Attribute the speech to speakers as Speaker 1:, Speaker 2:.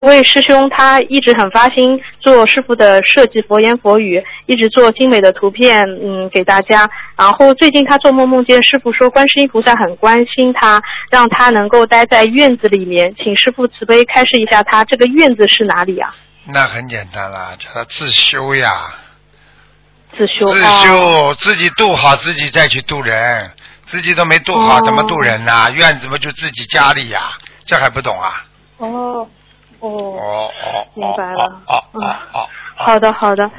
Speaker 1: 位师兄他一直很发心做师父的设计佛言佛语，一直做精美的图片给大家。然后最近他做梦梦见师父说观世音菩萨很关心他，让他能够待在院子里面，请师父慈悲开示一下他这个院子是哪里啊？
Speaker 2: 那很简单了，叫他自修呀。
Speaker 1: 自修，
Speaker 2: 自己度好自己再去度人，自己都没度好怎么度人呢？院子不就自己家里呀？这还不懂啊？
Speaker 1: 明白了。好的。